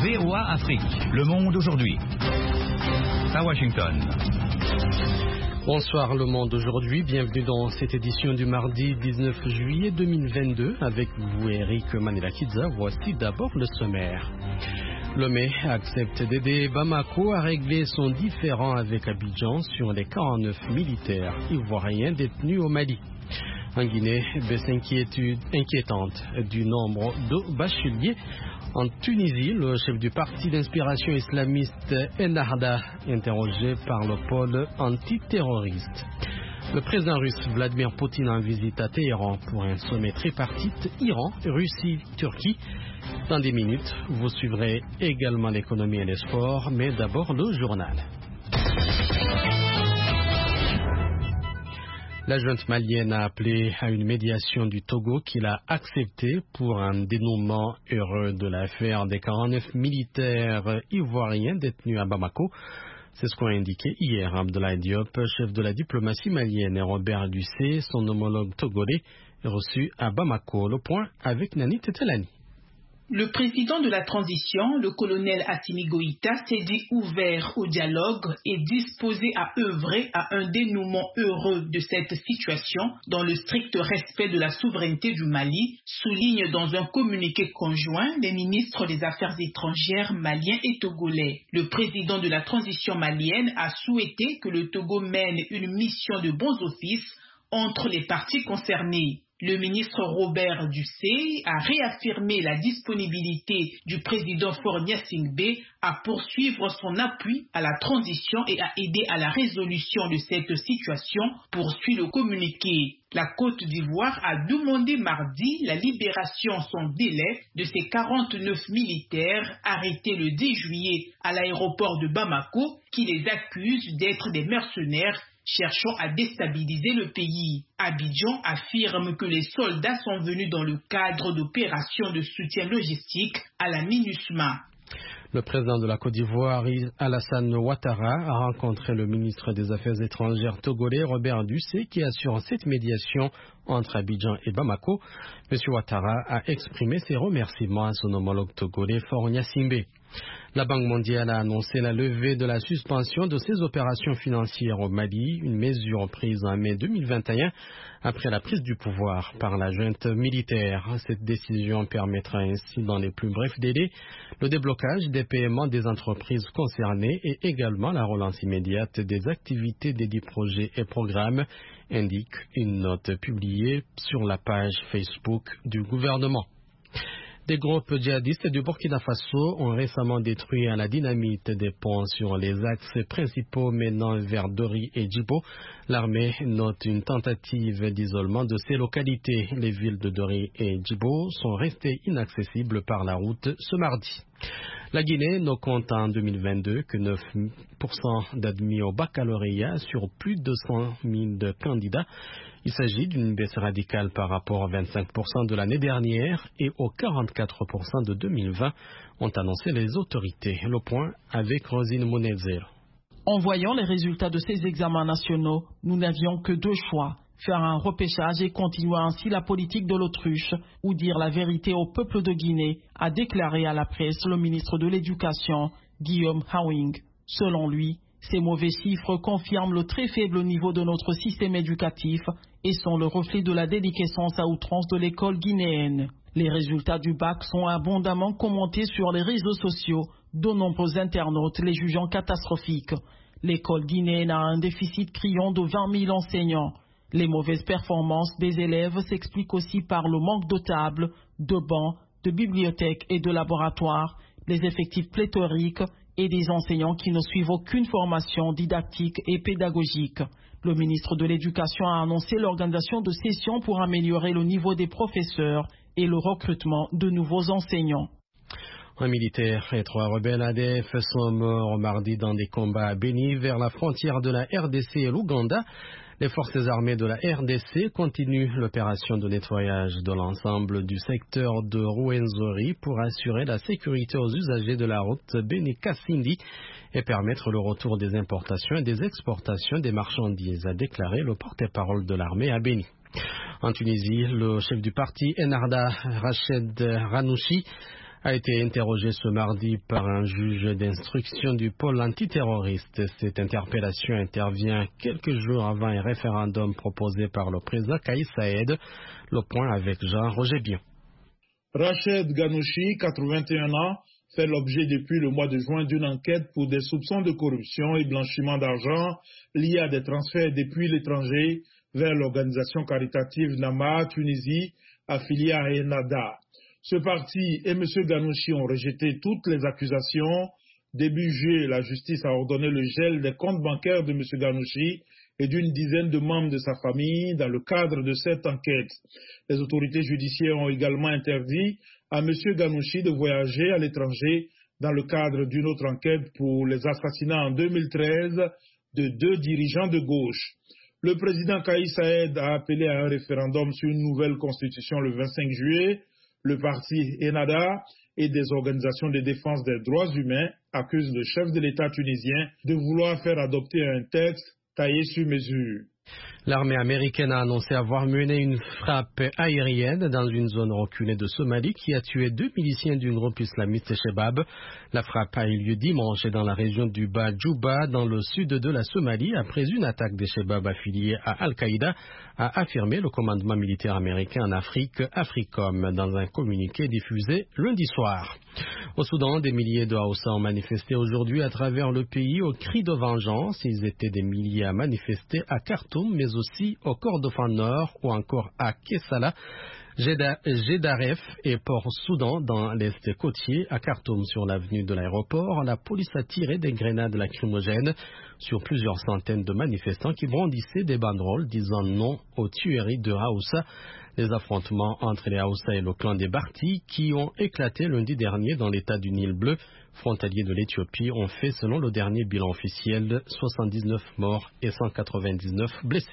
VOA Afrique, le monde aujourd'hui. À Washington. Bonsoir le monde aujourd'hui, bienvenue dans cette édition du mardi 19 juillet 2022 avec vous Eric Manilakidza. Voici d'abord le sommaire. Lomé accepte d'aider Bamako à régler son différend avec Abidjan sur les 49 militaires ivoiriens détenus au Mali. En Guinée, baisse inquiétante du nombre de bacheliers. En Tunisie, le chef du parti d'inspiration islamiste Ennahda, interrogé par le pôle antiterroriste. Le président russe Vladimir Poutine en visite à Téhéran pour un sommet tripartite Iran, Russie, Turquie. Dans des minutes, vous suivrez également l'économie et les sports, mais d'abord le journal. La junte malienne a appelé à une médiation du Togo qu'il a acceptée pour un dénouement heureux de l'affaire des 49 militaires ivoiriens détenus à Bamako. C'est ce qu'ont indiqué hier Abdoulaye Diop, chef de la diplomatie malienne, et Robert Lucé, son homologue togolais, reçu à Bamako. Le point avec Nani Tetelani. Le président de la transition, le colonel Assimi Goïta, s'est dit ouvert au dialogue et disposé à œuvrer à un dénouement heureux de cette situation dans le strict respect de la souveraineté du Mali, soulignent dans un communiqué conjoint les ministres des Affaires étrangères maliens et togolais. Le président de la transition malienne a souhaité que le Togo mène une mission de bons offices entre les parties concernées. Le ministre Robert Ducé a réaffirmé la disponibilité du président Faure Gnassingbé à poursuivre son appui à la transition et à aider à la résolution de cette situation, poursuit le communiqué. La Côte d'Ivoire a demandé mardi la libération sans délai de ses 49 militaires arrêtés le 10 juillet à l'aéroport de Bamako qui les accusent d'être des mercenaires cherchant à déstabiliser le pays. Abidjan affirme que les soldats sont venus dans le cadre d'opérations de soutien logistique à la MINUSMA. Le président de la Côte d'Ivoire, Alassane Ouattara, a rencontré le ministre des Affaires étrangères togolais, Robert Ducé, qui assure cette médiation entre Abidjan et Bamako. M. Ouattara a exprimé ses remerciements à son homologue togolais, Faure Gnassingbé. La Banque mondiale a annoncé la levée de la suspension de ses opérations financières au Mali, une mesure prise en mai 2021 après la prise du pouvoir par la junte militaire. Cette décision permettra ainsi, dans les plus brefs délais, le déblocage des paiements des entreprises concernées et également la relance immédiate des activités des 10 projets et programmes, indique une note publiée sur la page Facebook du gouvernement. Des groupes djihadistes du Burkina Faso ont récemment détruit à la dynamite des ponts sur les axes principaux menant vers Dori et Djibo. L'armée note une tentative d'isolement de ces localités. Les villes de Dori et Djibo sont restées inaccessibles par la route ce mardi. La Guinée ne compte en 2022 que 9% d'admis au baccalauréat sur plus de 100 000 candidats. Il s'agit d'une baisse radicale par rapport à 25% de l'année dernière et aux 44% de 2020, ont annoncé les autorités. Le point avec Rosine Monezer. En voyant les résultats de ces examens nationaux, nous n'avions que deux choix. Faire un repêchage et continuer ainsi la politique de l'autruche ou dire la vérité au peuple de Guinée, a déclaré à la presse le ministre de l'Éducation, Guillaume Hawing. Selon lui, ces mauvais chiffres confirment le très faible niveau de notre système éducatif et sont le reflet de la déliquescence à outrance de l'école guinéenne. Les résultats du bac sont abondamment commentés sur les réseaux sociaux, de nombreux internautes les jugeant catastrophiques. L'école guinéenne a un déficit criant de 20 000 enseignants. Les mauvaises performances des élèves s'expliquent aussi par le manque de tables, de bancs, de bibliothèques et de laboratoires, les effectifs pléthoriques et des enseignants qui ne suivent aucune formation didactique et pédagogique. Le ministre de l'Éducation a annoncé l'organisation de sessions pour améliorer le niveau des professeurs et le recrutement de nouveaux enseignants. Un militaire et 3 rebelles ADF sont morts mardi dans des combats à Beni vers la frontière de la RDC et l'Ouganda. Les forces armées de la RDC continuent l'opération de nettoyage de l'ensemble du secteur de Rwenzori pour assurer la sécurité aux usagers de la route Beni-Kasindi et permettre le retour des importations et des exportations des marchandises, a déclaré le porte-parole de l'armée à Beni. En Tunisie, le chef du parti Ennahda, Rached Ranouchi, a été interrogé ce mardi par un juge d'instruction du pôle antiterroriste. Cette interpellation intervient quelques jours avant un référendum proposé par le président Kais Saied. Le point avec Jean-Roger Bion. Rached Ghannouchi, 81 ans, fait l'objet depuis le mois de juin d'une enquête pour des soupçons de corruption et blanchiment d'argent liés à des transferts depuis l'étranger vers l'organisation caritative Nama Tunisie, affiliée à Ennahda. Ce parti et M. Ghannouchi ont rejeté toutes les accusations. Début juillet, la justice a ordonné le gel des comptes bancaires de M. Ghannouchi et d'une dizaine de membres de sa famille dans le cadre de cette enquête. Les autorités judiciaires ont également interdit à M. Ghannouchi de voyager à l'étranger dans le cadre d'une autre enquête pour les assassinats en 2013 de 2 dirigeants de gauche. Le président Kais Saied a appelé à un référendum sur une nouvelle constitution le 25 juillet. Le parti Ennahda et des organisations de défense des droits humains accusent le chef de l'État tunisien de vouloir faire adopter un texte taillé sur mesure. L'armée américaine a annoncé avoir mené une frappe aérienne dans une zone reculée de Somalie qui a tué 2 miliciens du groupe islamiste Shebab. La frappe a eu lieu dimanche dans la région du Bas-Djouba, dans le sud de la Somalie, après une attaque des Shebab affiliés à Al-Qaïda, a affirmé le commandement militaire américain en Afrique, AFRICOM, dans un communiqué diffusé lundi soir. Au Soudan, des milliers de Haoussa ont manifesté aujourd'hui à travers le pays au cri de vengeance. Ils étaient des milliers à manifester à Khartoum, mais aussi au Kordofan Nord ou encore à Kessala, Gédaref et Port-Soudan dans l'est côtier. À Khartoum, sur l'avenue de l'aéroport, la police a tiré des grenades lacrymogènes sur plusieurs centaines de manifestants qui brandissaient des banderoles disant non aux tueries de Haoussa. Les affrontements entre les Haoussa et le clan des Barti, qui ont éclaté lundi dernier dans l'état du Nil bleu, frontalier de l'Éthiopie, ont fait, selon le dernier bilan officiel, 79 morts et 199 blessés.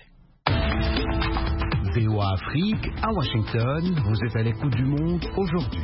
VOA Afrique, à Washington, vous êtes à l'écoute du monde aujourd'hui.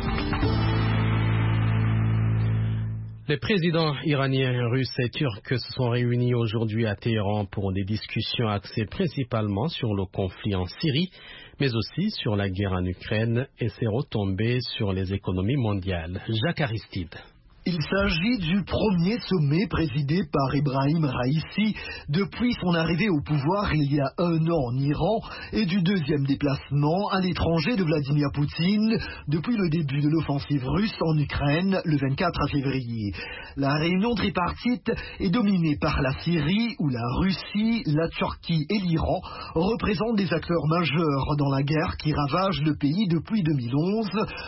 Les présidents iraniens, russes et turcs se sont réunis aujourd'hui à Téhéran pour des discussions axées principalement sur le conflit en Syrie, mais aussi sur la guerre en Ukraine et ses retombées sur les économies mondiales. Jacques Aristide. Il s'agit du premier sommet présidé par Ebrahim Raïssi depuis son arrivée au pouvoir il y a 1 an en Iran et du deuxième déplacement à l'étranger de Vladimir Poutine depuis le début de l'offensive russe en Ukraine le 24 février. La réunion tripartite est dominée par la Syrie où la Russie, la Turquie et l'Iran représentent des acteurs majeurs dans la guerre qui ravage le pays depuis 2011.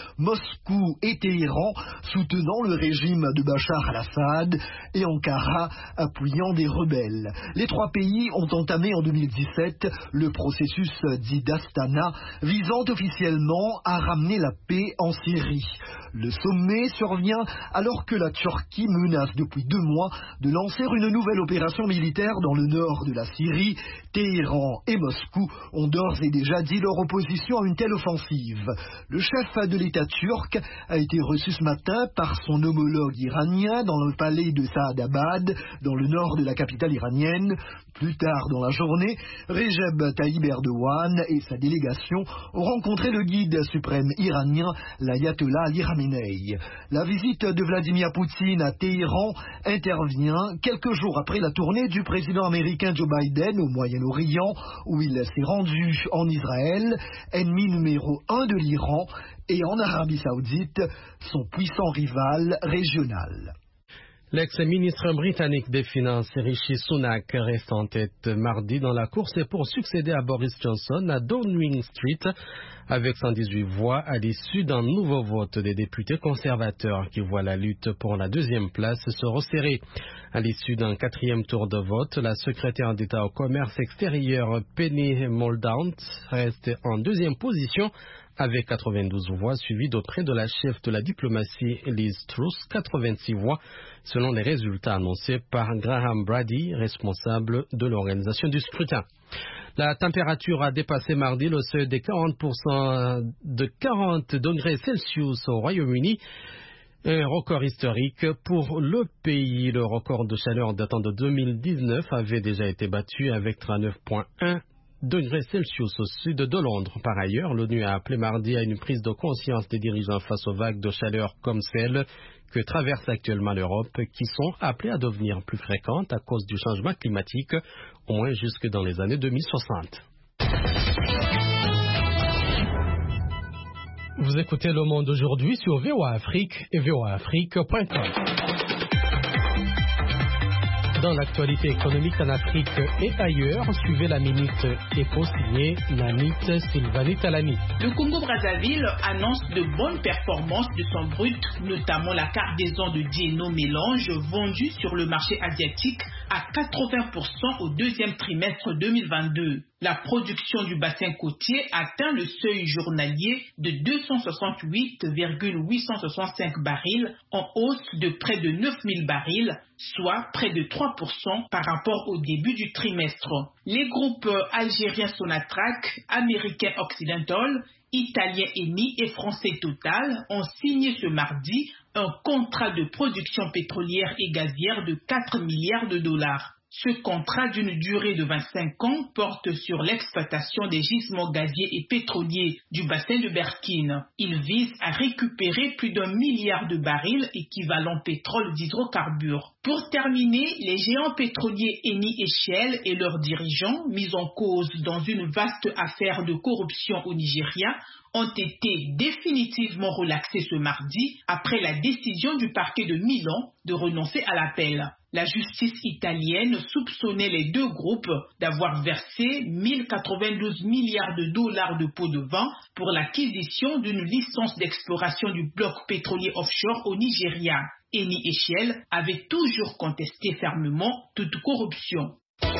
Moscou et Téhéran soutenant le régime de Bachar al-Assad et Ankara appuyant des rebelles. Les 3 pays ont entamé en 2017 le processus dit d'Astana visant officiellement à ramener la paix en Syrie. Le sommet survient alors que la Turquie menace depuis 2 mois de lancer une nouvelle opération militaire dans le nord de la Syrie. Téhéran et Moscou ont d'ores et déjà dit leur opposition à une telle offensive. Le chef de l'État turc a été reçu ce matin par son homologue iranien dans le palais de Saadabad, dans le nord de la capitale iranienne. Plus tard dans la journée, Recep Tayyip Erdogan et sa délégation ont rencontré le guide suprême iranien, l'ayatollah Ali Khamenei. La visite de Vladimir Poutine à Téhéran intervient quelques jours après la tournée du président américain Joe Biden au Moyen-Orient, où il s'est rendu en Israël, ennemi numéro 1 de l'Iran, et en Arabie Saoudite, son puissant rival régional. L'ex-ministre britannique des Finances, Rishi Sunak, reste en tête mardi dans la course pour succéder à Boris Johnson à Downing Street avec 118 voix à l'issue d'un nouveau vote des députés conservateurs qui voit la lutte pour la 2e place se resserrer. À l'issue d'un 4e tour de vote, la secrétaire d'État au commerce extérieur Penny Mordaunt reste en 2e position avec 92 voix, suivie de près de la chef de la diplomatie Liz Truss, 86 voix, selon les résultats annoncés par Graham Brady, responsable de l'organisation du scrutin. La température a dépassé mardi le seuil des 40 degrés Celsius au Royaume-Uni, un record historique pour le pays. Le record de chaleur datant de 2019 avait déjà été battu avec 39,1 degrés Celsius au sud de Londres. Par ailleurs, l'ONU a appelé mardi à une prise de conscience des dirigeants face aux vagues de chaleur comme celles que traverse actuellement l'Europe, qui sont appelées à devenir plus fréquentes à cause du changement climatique, au moins jusque dans les années 2060. Vous écoutez Le Monde aujourd'hui sur VOA Afrique et voaafrique.com. Dans l'actualité économique en Afrique et ailleurs, suivez la Minute Éco signée Nanit Sylvanie Talani. Le Congo-Brazzaville annonce de bonnes performances de son brut, notamment la cargaison de Dieno mélange vendue sur le marché asiatique à 80% au deuxième trimestre 2022. La production du bassin côtier atteint le seuil journalier de 268,865 barils, en hausse de près de 9000 barils, soit près de 3% par rapport au début du trimestre. Les groupes algériens Sonatrach, américains Occidental, italiens Eni et français Total ont signé ce mardi un contrat de production pétrolière et gazière de 4 milliards de dollars. Ce contrat d'une durée de 25 ans porte sur l'exploitation des gisements gaziers et pétroliers du bassin de Berkine. Il vise à récupérer plus d'1 milliard de barils équivalent pétrole d'hydrocarbures. Pour terminer, les géants pétroliers Eni et Shell et leurs dirigeants, mis en cause dans une vaste affaire de corruption au Nigeria, ont été définitivement relaxés ce mardi après la décision du parquet de Milan de renoncer à l'appel. La justice italienne soupçonnait les deux groupes d'avoir versé 1092 milliards de dollars de pots de vin pour l'acquisition d'une licence d'exploration du bloc pétrolier offshore au Nigeria. Eni et Shell avaient toujours contesté fermement toute corruption.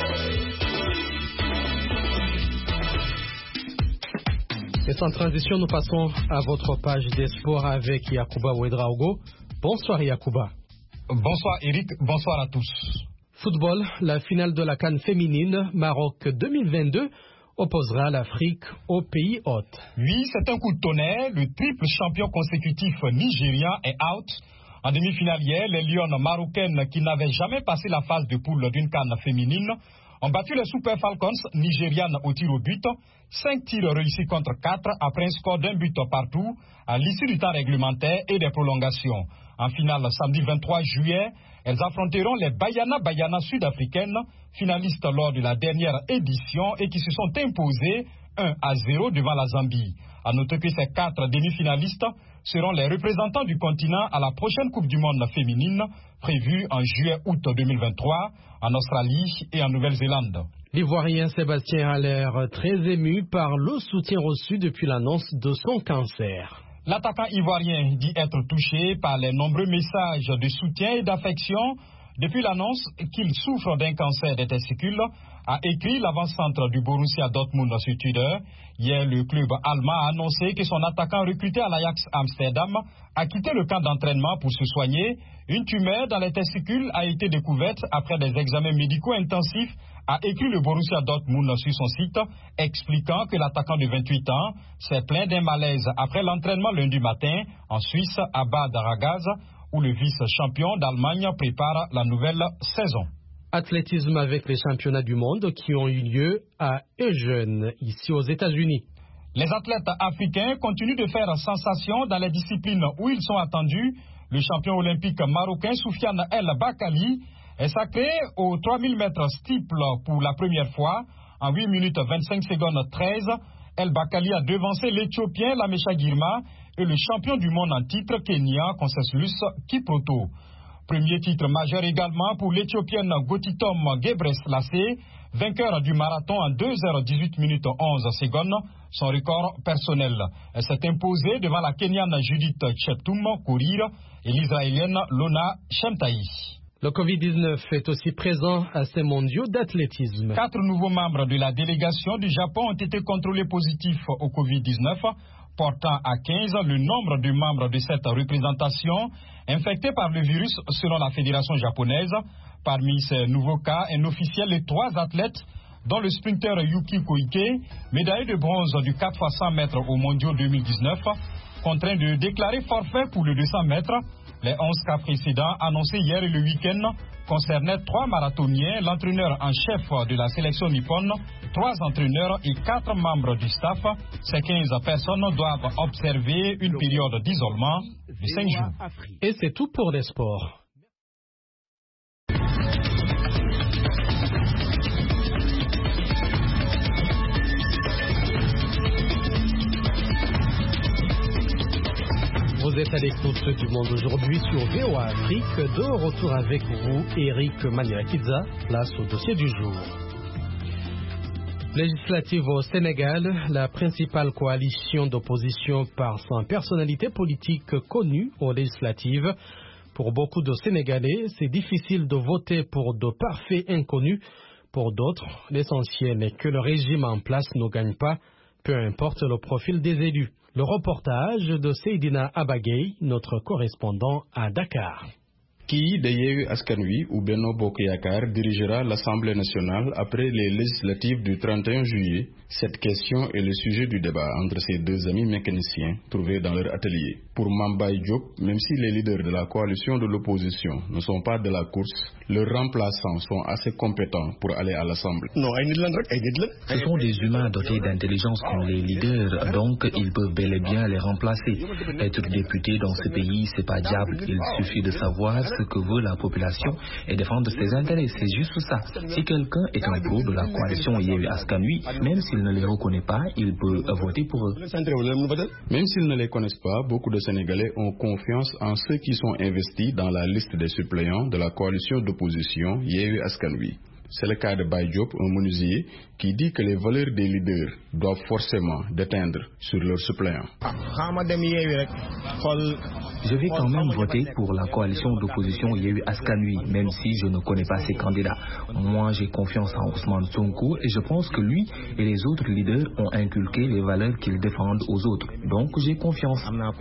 Et sans transition, nous passons à votre page des sports avec Yacouba Ouedraogo. Bonsoir Yacouba. Bonsoir Eric, bonsoir à tous. Football, la finale de la CAN féminine Maroc 2022 opposera l'Afrique au pays hôte. Oui, c'est un coup de tonnerre. Le triple champion consécutif nigérien est out. En demi-finale hier, les Lionnes marocaines qui n'avaient jamais passé la phase de poule d'une CAN féminine ont battu les Super Falcons nigérianes au tir au but. 5 tirs réussis contre 4 après un score d'un but partout à l'issue du temps réglementaire et des prolongations. En finale, samedi 23 juillet, elles affronteront les Baiana sud-africaines, finalistes lors de la dernière édition et qui se sont imposées 1-0 devant la Zambie. À noter que ces 4 demi-finalistes seront les représentants du continent à la prochaine Coupe du Monde féminine prévue en juillet-août 2023 en Australie et en Nouvelle-Zélande. L'Ivoirien Sébastien a l'air très ému par le soutien reçu depuis l'annonce de son cancer. L'attaquant ivoirien dit être touché par les nombreux messages de soutien et d'affection depuis l'annonce qu'il souffre d'un cancer des testicules, a écrit l'avant-centre du Borussia Dortmund sur Twitter. Hier, le club allemand a annoncé que son attaquant recruté à l'Ajax Amsterdam a quitté le camp d'entraînement pour se soigner. Une tumeur dans les testicules a été découverte après des examens médicaux intensifs, a écrit le Borussia Dortmund sur son site, expliquant que l'attaquant de 28 ans s'est plaint d'un malaise après l'entraînement lundi matin en Suisse à Bad Ragaz, où le vice-champion d'Allemagne prépare la nouvelle saison. Athlétisme avec les championnats du monde qui ont eu lieu à Eugene, ici aux États-Unis. Les athlètes africains continuent de faire sensation dans les disciplines où ils sont attendus. Le champion olympique marocain Soufiane El Bakali est sacré aux 3000 mètres steeple pour la première fois. En 8 minutes 25 secondes 13, El Bakali a devancé l'Éthiopien Lamesha Girma et le champion du monde en titre Kenya Conseslus Kiproto. Premier titre majeur également pour l'Éthiopienne Gotitom Gebreselassie, vainqueur du marathon en 2h18 minutes 11 secondes, son record personnel. Elle s'est imposée devant la Kenyane Judith Cheptum Kourir et l'Israélienne Lona Shemtaï. Le Covid-19 est aussi présent à ces mondiaux d'athlétisme. 4 nouveaux membres de la délégation du Japon ont été contrôlés positifs au Covid-19, portant à 15 le nombre de membres de cette représentation infectés par le virus selon la fédération japonaise. Parmi ces nouveaux cas, un officiel et 3 athlètes, dont le sprinter Yuki Koike, médaillé de bronze du 4x100 mètres aux mondiaux 2019, contraint de déclarer forfait pour le 200 mètres. Les 11 cas précédents annoncés hier et le week-end concernait 3 marathoniens, l'entraîneur en chef de la sélection nippone, 3 entraîneurs et 4 membres du staff. Ces 15 personnes doivent observer une période d'isolement de 5 jours. Et c'est tout pour les sports. Vous êtes à l'écoute du Monde aujourd'hui sur VOA Afrique. De retour avec vous, Eric Maniakidza, place au dossier du jour. Législative au Sénégal, la principale coalition d'opposition par sa personnalité politique connue aux législatives. Pour beaucoup de Sénégalais, c'est difficile de voter pour de parfaits inconnus. Pour d'autres, l'essentiel est que le régime en place ne gagne pas, peu importe le profil des élus. Le reportage de Seydina Abagay, notre correspondant à Dakar. Qui de Yewwi Askan Wi ou Benno Bokk Yakaar dirigera l'Assemblée nationale après les législatives du 31 juillet? Cette question est le sujet du débat entre ces deux amis mécaniciens trouvés dans leur atelier. Pour Mambay Diop, même si les leaders de la coalition de l'opposition ne sont pas de la course, leurs remplaçants sont assez compétents pour aller à l'Assemblée. Ce sont des humains dotés d'intelligence comme les leaders, donc ils peuvent bel et bien les remplacer. Être député dans ce pays, c'est pas diable. Il suffit de savoir ce que veut la population et défendre ses intérêts. C'est juste ça. Si quelqu'un est un pro de la coalition Yewwi Askan Wi, même s'il ne les reconnaît pas, il peut voter pour eux. Même s'ils ne les connaissent pas, beaucoup de Sénégalais ont confiance en ceux qui sont investis dans la liste des suppléants de la coalition d'opposition Yewwi Askan Wi. C'est le cas de Baye Diop, un menuisier, qui dit que les valeurs des leaders doivent forcément déteindre sur leurs suppléants. Je vais quand même voter pour la coalition d'opposition Yewwi Askan Wi, même si je ne connais pas ses candidats. Moi, j'ai confiance en Ousmane Sonko et je pense que lui et les autres leaders ont inculqué les valeurs qu'ils défendent aux autres. Donc, j'ai confiance.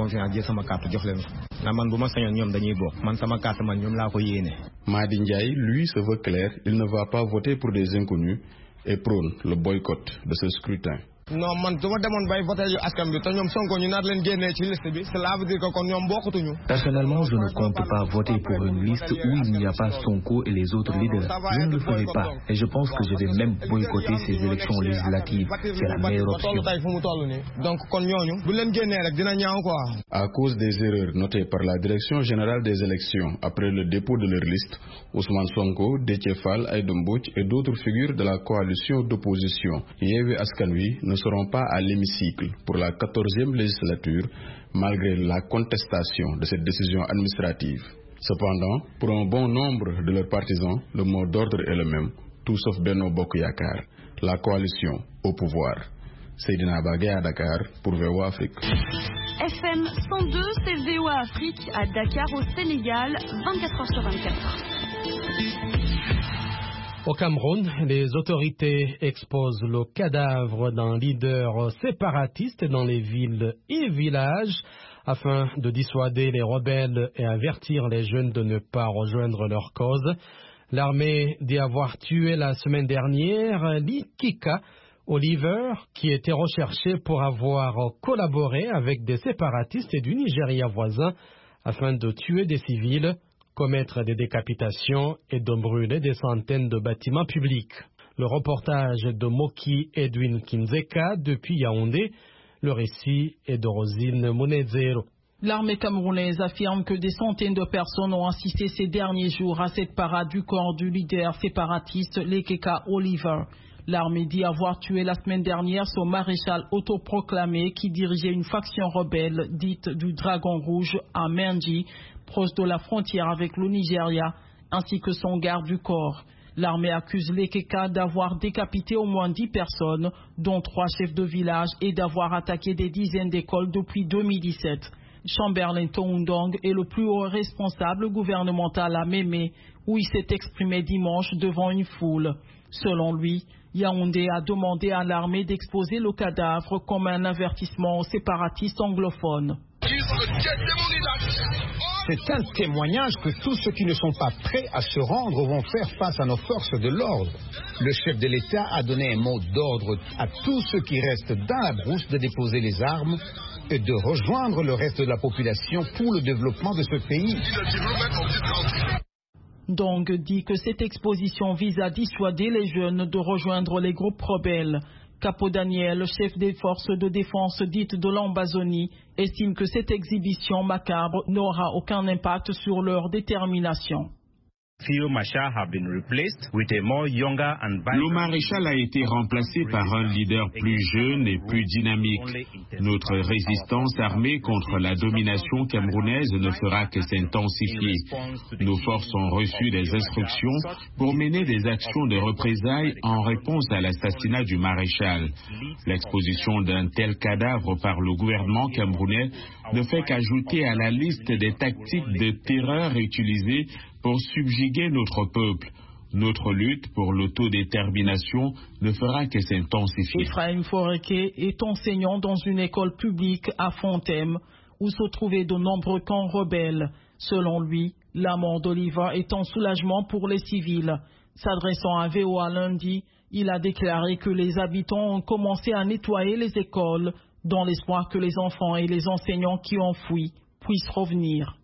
Madi Ndiaye, lui, se veut clair, il ne va pas voter pour des inconnus et prône le boycott de ce scrutin. Non, man duma demone bay voter yu askan bi te ñom Sonko ñu nar leen génné ci liste bi, cela veut dire que kon ñom bokkatuñu. Personnellement, je ne compte pas voter pour une liste où il n'y a pas Sonko et les autres leaders. Je ne le ferai pas et je pense que je vais même boycotter ces élections législatives. C'est la meilleure option. Donc kon ñoñu bu leen génné rek dina ñaaw quoi. À cause des erreurs notées par la Direction générale des élections après le dépôt de leur liste, Ousmane Sonko, Déthié Fall, Aïda Mbodj et d'autres figures de la coalition d'opposition Yewwi Askan Wi ne seront pas à l'hémicycle pour la 14e législature malgré la contestation de cette décision administrative. Cependant, pour un bon nombre de leurs partisans, le mot d'ordre est le même, tout sauf Benno Bokk Yakaar, la coalition au pouvoir. Seydina Abagay à Dakar pour VOA Afrique. FM 102, c'est VOA Afrique à Dakar au Sénégal, 24h sur 24. Au Cameroun, les autorités exposent le cadavre d'un leader séparatiste dans les villes et villages afin de dissuader les rebelles et avertir les jeunes de ne pas rejoindre leur cause. L'armée dit avoir tué la semaine dernière Likika Oliver, qui était recherché pour avoir collaboré avec des séparatistes du Nigeria voisin afin de tuer des civils, commettre des décapitations et de brûler des centaines de bâtiments publics. Le reportage de Moki Edwin Kinzeka depuis Yaoundé. Le récit est de Rosine Monezero. L'armée camerounaise affirme que des centaines de personnes ont assisté ces derniers jours à cette parade du corps du leader séparatiste Lekeka Oliver. L'armée dit avoir tué la semaine dernière son maréchal autoproclamé qui dirigeait une faction rebelle dite du Dragon Rouge à Menji, proche de la frontière avec le Nigeria, ainsi que son garde du corps. L'armée accuse Lekeka d'avoir décapité au moins 10 personnes, dont 3 chefs de village, et d'avoir attaqué des dizaines d'écoles depuis 2017. Chamberlain Toundong est le plus haut responsable gouvernemental à Mémé, où il s'est exprimé dimanche devant une foule. Selon lui, Yaoundé a demandé à l'armée d'exposer le cadavre comme un avertissement aux séparatistes anglophones. C'est un témoignage que tous ceux qui ne sont pas prêts à se rendre vont faire face à nos forces de l'ordre. Le chef de l'État a donné un mot d'ordre à tous ceux qui restent dans la brousse de déposer les armes et de rejoindre le reste de la population pour le développement de ce pays. Dong dit que cette exposition vise à dissuader les jeunes de rejoindre les groupes rebelles. Capo Daniel, chef des forces de défense dites de l'Ambazonie, estime que cette exhibition macabre n'aura aucun impact sur leur détermination. Le maréchal a été remplacé par un leader plus jeune et plus dynamique. Notre résistance armée contre la domination camerounaise ne fera que s'intensifier. Nos forces ont reçu des instructions pour mener des actions de représailles en réponse à l'assassinat du maréchal. L'exposition d'un tel cadavre par le gouvernement camerounais ne fait qu'ajouter à la liste des tactiques de terreur utilisées pour subjuguer notre peuple. Notre lutte pour l'autodétermination ne fera que s'intensifier. Ephraim Foreke est enseignant dans une école publique à Fontem, où se trouvaient de nombreux camps rebelles. Selon lui, la mort d'Oliva est un soulagement pour les civils. S'adressant à VOA lundi, il a déclaré que les habitants ont commencé à nettoyer les écoles, dans l'espoir que les enfants et les enseignants qui ont fui puissent revenir.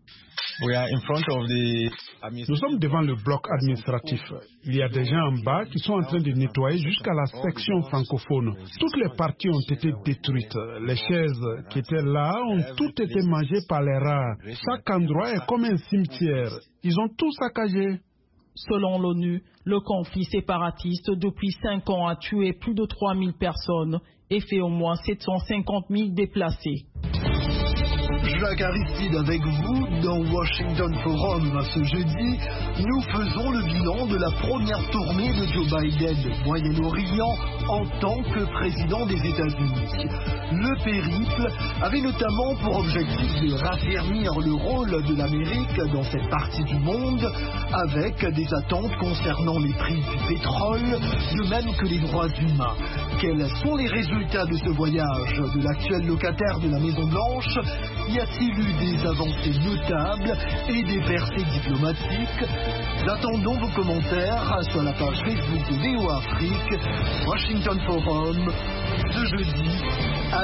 Nous sommes devant le bloc administratif. Il y a des gens en bas qui sont en train de nettoyer jusqu'à la section francophone. Toutes les parties ont été détruites. Les chaises qui étaient là ont toutes été mangées par les rats. Chaque endroit est comme un cimetière. Ils ont tout saccagé. Selon l'ONU, le conflit séparatiste depuis 5 ans a tué plus de 3000 personnes et fait au moins 750 000 déplacés. Jacques Aristide avec vous dans Washington Forum. Ce jeudi, nous faisons le bilan de la première tournée de Joe Biden au Moyen-Orient en tant que président des États-Unis. Le périple avait notamment pour objectif de raffermir le rôle de l'Amérique dans cette partie du monde, avec des attentes concernant les prix du pétrole, de même que les droits humains. Quels sont les résultats de ce voyage de l'actuel locataire de la Maison-Blanche? Y a-t-il eu des avancées notables et des percées diplomatiques? Attendons vos commentaires sur la page Facebook de VOA Afrique, Washington Forum, ce jeudi à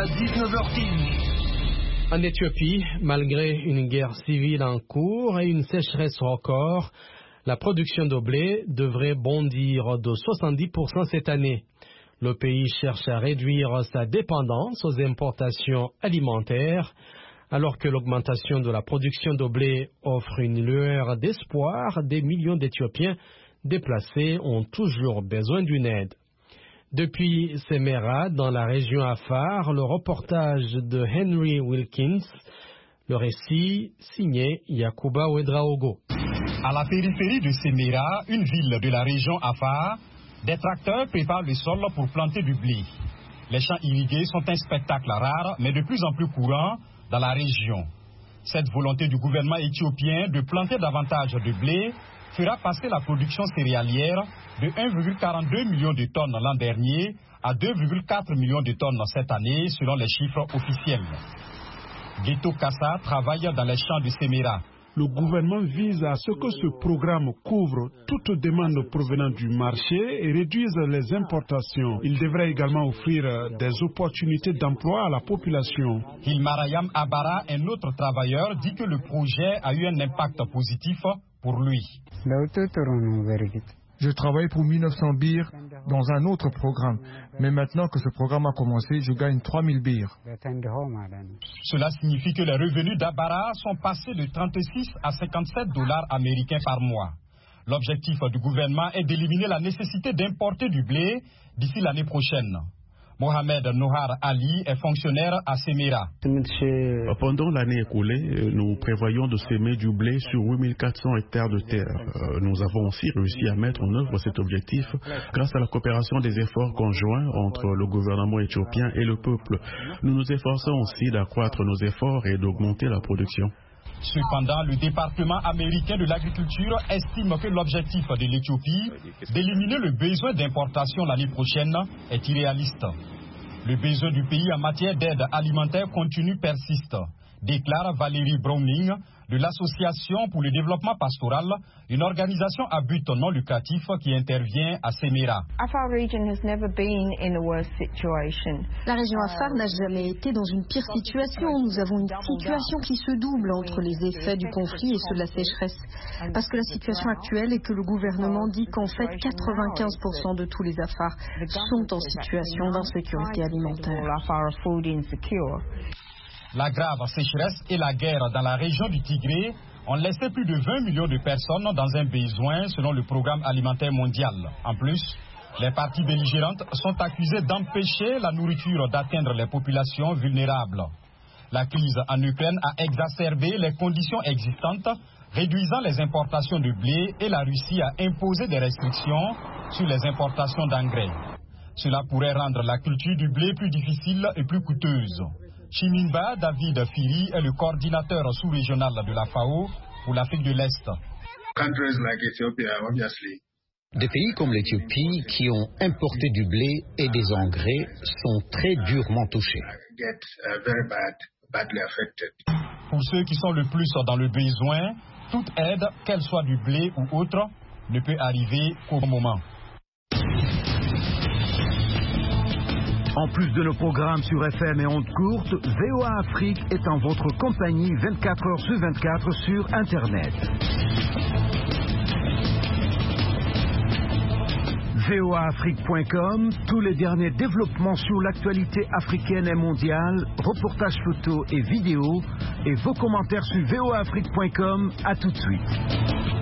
19h10. En Éthiopie, malgré une guerre civile en cours et une sécheresse record, la production de blé devrait bondir de 70% cette année. Le pays cherche à réduire sa dépendance aux importations alimentaires, alors que l'augmentation de la production de blé offre une lueur d'espoir. Des millions d'Éthiopiens déplacés ont toujours besoin d'une aide. Depuis Semera, dans la région Afar, le reportage de Henry Wilkins, le récit signé Yakuba Ouedraogo. À la périphérie de Semera, une ville de la région Afar, des tracteurs préparent le sol pour planter du blé. Les champs irrigués sont un spectacle rare, mais de plus en plus courant dans la région. Cette volonté du gouvernement éthiopien de planter davantage de blé fera passer la production céréalière de 1,42 million de tonnes l'an dernier à 2,4 millions de tonnes cette année, selon les chiffres officiels. Geto Kassa travaille dans les champs de Semera. Le gouvernement vise à ce que ce programme couvre toute demande provenant du marché et réduise les importations. Il devrait également offrir des opportunités d'emploi à la population. Hilmarayam Abara, un autre travailleur, dit que le projet a eu un impact positif pour lui. Je travaille pour 1900 birres dans un autre programme. Mais maintenant que ce programme a commencé, je gagne 3000 birres. Cela signifie que les revenus d'Abara sont passés de 36 à 57 dollars américains par mois. L'objectif du gouvernement est d'éliminer la nécessité d'importer du blé d'ici l'année prochaine. Mohamed Nohar Ali est fonctionnaire à Semera. Pendant l'année écoulée, nous prévoyons de semer du blé sur 8400 hectares de terre. Nous avons aussi réussi à mettre en œuvre cet objectif grâce à la coopération des efforts conjoints entre le gouvernement éthiopien et le peuple. Nous nous efforçons aussi d'accroître nos efforts et d'augmenter la production. Cependant, le département américain de l'agriculture estime que l'objectif de l'Éthiopie d'éliminer le besoin d'importation l'année prochaine est irréaliste. Le besoin du pays en matière d'aide alimentaire continue persiste. déclare Valérie Browning de l'Association pour le développement pastoral, une organisation à but non lucratif qui intervient à Semera. La région Afar n'a jamais été dans une pire situation. Nous avons une situation qui se double entre les effets du conflit et ceux de la sécheresse. Parce que la situation actuelle est que le gouvernement dit qu'en fait 95% de tous les Afars sont en situation d'insécurité alimentaire. La grave sécheresse et la guerre dans la région du Tigré ont laissé plus de 20 millions de personnes dans un besoin selon le programme alimentaire mondial. En plus, les parties belligérantes sont accusées d'empêcher la nourriture d'atteindre les populations vulnérables. La crise en Ukraine a exacerbé les conditions existantes, réduisant les importations de blé, et la Russie a imposé des restrictions sur les importations d'engrais. Cela pourrait rendre la culture du blé plus difficile et plus coûteuse. Chimimba David Firi est le coordinateur sous-régional de la FAO pour l'Afrique de l'Est. Des pays comme l'Éthiopie qui ont importé du blé et des engrais sont très durement touchés. Pour ceux qui sont le plus dans le besoin, toute aide, qu'elle soit du blé ou autre, ne peut arriver qu'au bon moment. En plus de nos programmes sur FM et ondes courtes, VOA Afrique est en votre compagnie 24 heures sur 24 sur Internet. voaafrique.com, tous les derniers développements sur l'actualité africaine et mondiale, reportages photos et vidéos, et vos commentaires sur voaafrique.com. À tout de suite.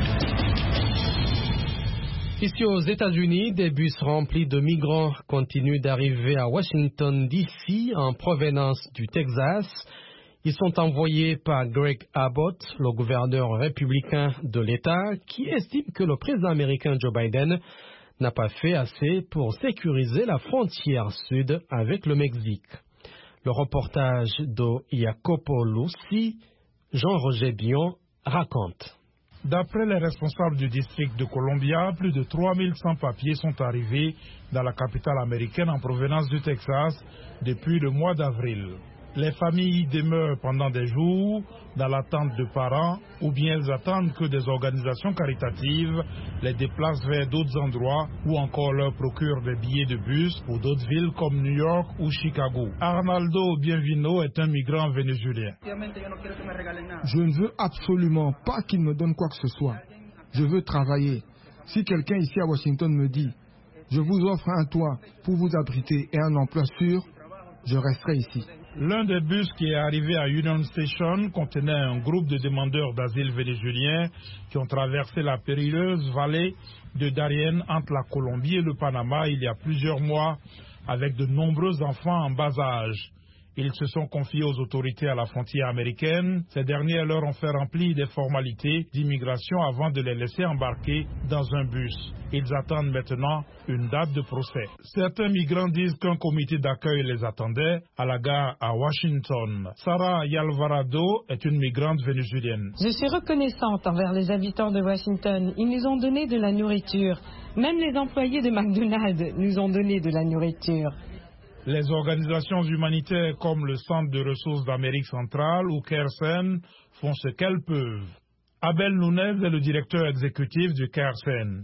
Ici aux États-Unis, des bus remplis de migrants continuent d'arriver à Washington, D.C. en provenance du Texas. Ils sont envoyés par Greg Abbott, le gouverneur républicain de l'État, qui estime que le président américain Joe Biden n'a pas fait assez pour sécuriser la frontière sud avec le Mexique. Le reportage de Jacopo Luci, Jean-Roger Bion raconte. D'après les responsables du district de Columbia, plus de 3100 papiers sont arrivés dans la capitale américaine en provenance du Texas depuis le mois d'avril. Les familles demeurent pendant des jours dans l'attente de parents ou bien elles attendent que des organisations caritatives les déplacent vers d'autres endroits ou encore leur procurent des billets de bus pour d'autres villes comme New York ou Chicago. Arnaldo Bienvino est un migrant vénézuélien. Je ne veux absolument pas qu'il me donne quoi que ce soit. Je veux travailler. Si quelqu'un ici à Washington me dit « Je vous offre un toit pour vous abriter et un emploi sûr », je resterai ici. L'un des bus qui est arrivé à Union Station contenait un groupe de demandeurs d'asile vénézuéliens qui ont traversé la périlleuse vallée de Darien entre la Colombie et le Panama il y a plusieurs mois avec de nombreux enfants en bas âge. Ils se sont confiés aux autorités à la frontière américaine. Ces dernières leur ont fait remplir des formalités d'immigration avant de les laisser embarquer dans un bus. Ils attendent maintenant une date de procès. Certains migrants disent qu'un comité d'accueil les attendait à la gare à Washington. Sarah Yalvarado est une migrante vénézuélienne. Je suis reconnaissante envers les habitants de Washington. Ils nous ont donné de la nourriture. Même les employés de McDonald's nous ont donné de la nourriture. Les organisations humanitaires comme le Centre de ressources d'Amérique centrale ou CARESEN font ce qu'elles peuvent. Abel Nunez est le directeur exécutif du CARESEN.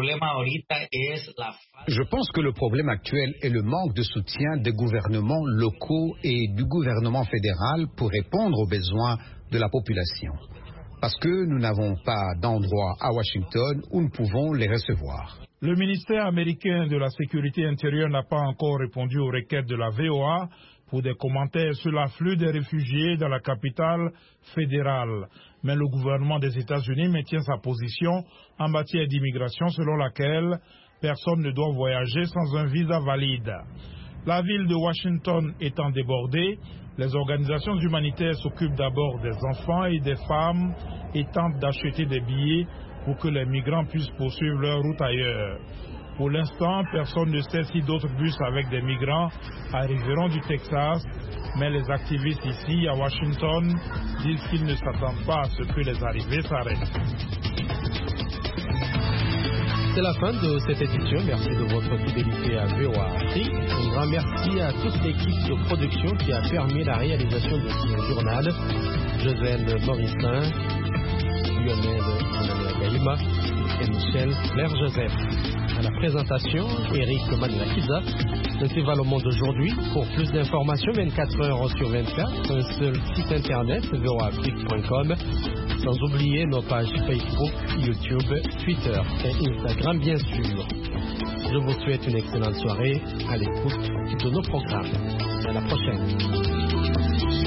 Je pense que le problème actuel est le manque de soutien des gouvernements locaux et du gouvernement fédéral pour répondre aux besoins de la population. Parce que nous n'avons pas d'endroit à Washington où nous pouvons les recevoir. Le ministère américain de la Sécurité intérieure n'a pas encore répondu aux requêtes de la VOA pour des commentaires sur l'afflux des réfugiés dans la capitale fédérale. Mais le gouvernement des États-Unis maintient sa position en matière d'immigration selon laquelle personne ne doit voyager sans un visa valide. La ville de Washington étant débordée, les organisations humanitaires s'occupent d'abord des enfants et des femmes et tentent d'acheter des billets pour que les migrants puissent poursuivre leur route ailleurs. Pour l'instant, personne ne sait si d'autres bus avec des migrants arriveront du Texas, mais les activistes ici à Washington disent qu'ils ne s'attendent pas à ce que les arrivées s'arrêtent. C'est la fin de cette édition. Merci de votre fidélité à VOA Afrique. Un grand merci à toute l'équipe de production qui a permis la réalisation de ce journal. Josène Morissin, Lionel Gaïma et Michel Claire Joseph. À la présentation, Eric Manuakiza. C'était le monde d'aujourd'hui. Pour plus d'informations, 24 heures sur 24, un seul site internet, voaafrique.com. Sans oublier nos pages Facebook, YouTube, Twitter et Instagram, bien sûr. Je vous souhaite une excellente soirée à l'écoute de nos programmes. À la prochaine.